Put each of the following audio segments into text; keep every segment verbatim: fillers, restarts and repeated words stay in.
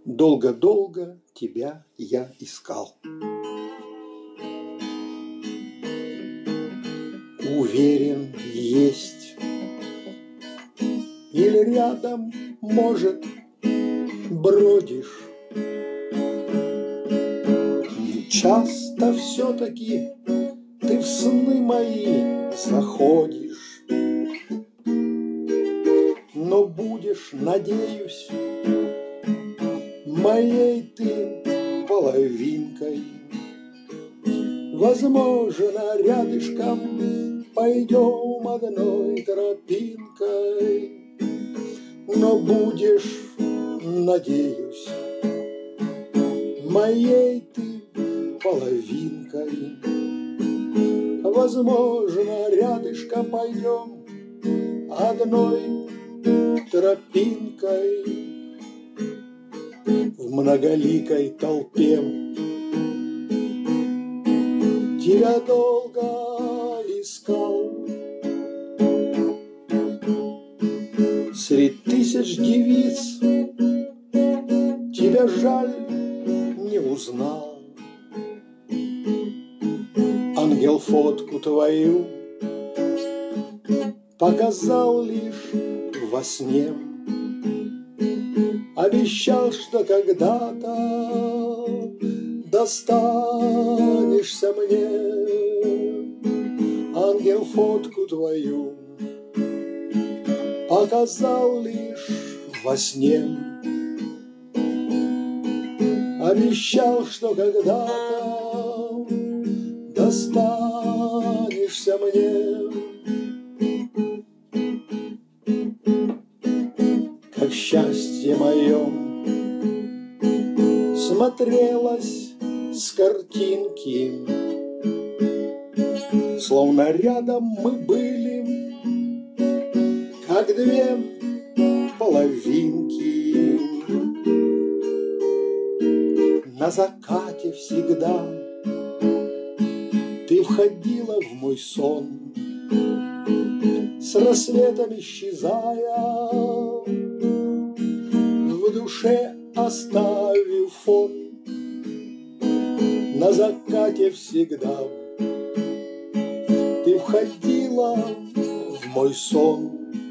Долго-долго тебя я искал. Уверен, есть или рядом, может, бродишь. Часто все-таки ты в сны мои заходишь, но будешь, надеюсь, моей ты половинкой. Возможно, рядышком пойдем одной тропинкой, но будешь, надеюсь, моей ты половинкой. Возможно, рядышком пойдем одной тропинкой. В многоликой толпе тебя долго искал. Средь тысяч девиц тебя жаль не узнал. Ангел фотку твою показал лишь во сне. Обещал, что когда-то достанешься мне. Ангел фотку твою показал лишь во сне. Обещал, что когда-то достанешься мне. Как счастье мое смотрелось с картинки, словно рядом мы были, как две половинки. На закате всегда ты входила в мой сон, с рассветом исчезая, в душе оставив фон. На закате всегда ты входила в мой сон,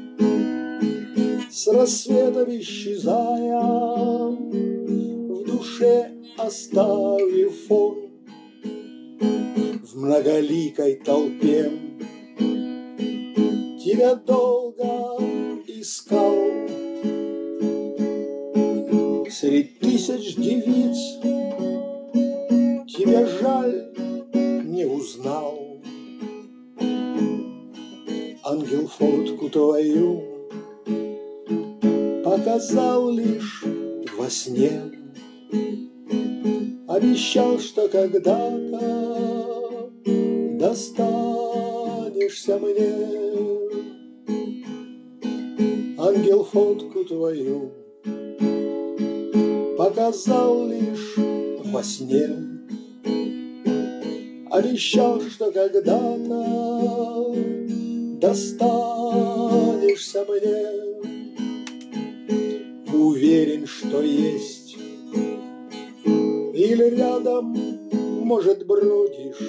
с рассветом исчезая, в душе оставив фон. В многоликой толпе тебя долго искал. Средь тысяч девиц тебя жаль не узнал. Ангел фотку твою показал лишь во сне. Обещал, что когда-то достанешься мне. Ангел фотку твою показал лишь во сне. Обещал, что когда-то достанешься мне. Уверен, что есть или рядом, может, бродишь.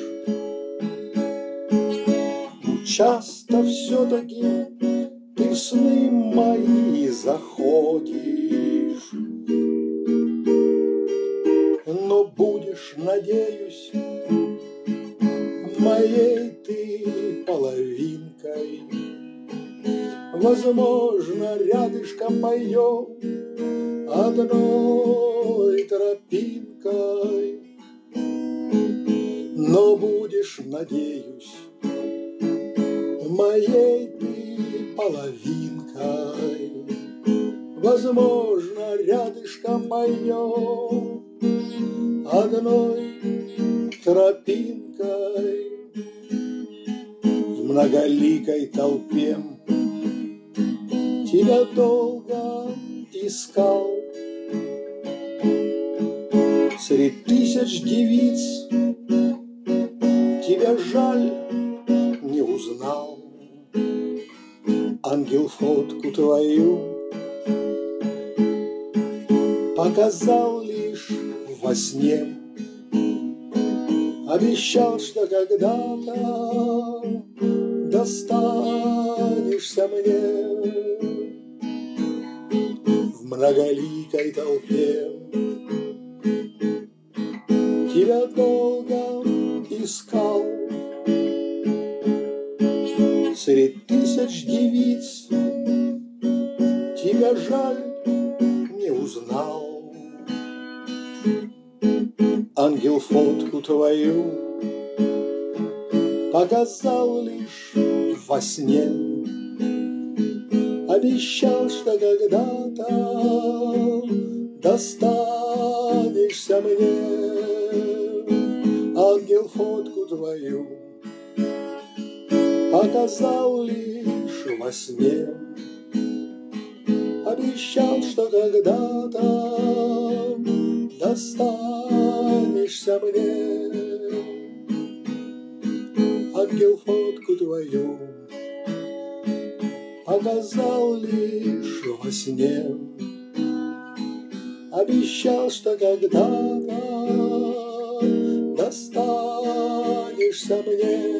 Но часто все-таки ты в сны мои заходишь, но будешь, надеюсь, моей ты половинкой. Возможно, рядышком пойдем одной тропинкой, но будешь, надеюсь, моей ты половинкой. Возможно, рядышком пойдем одной тропинкой. В многоликой толпе тебя долго искал. Средь тысяч девиц тебя жаль не узнал. Ангел фотку твою показал лишь во сне. Обещал, что когда-то достанешься мне в многоликой толпе. Тебя долго искал средь тысяч девиц, тебя жаль не узнал. Ангел фотку твою показал лишь во сне. Обещал, что когда-то достанешься мне. Ангел фотку твою показал лишь во сне. Обещал, что когда-то достанешься мне. Ангел фотку твою показал лишь во сне. Обещал, что когда-то достанешься мне.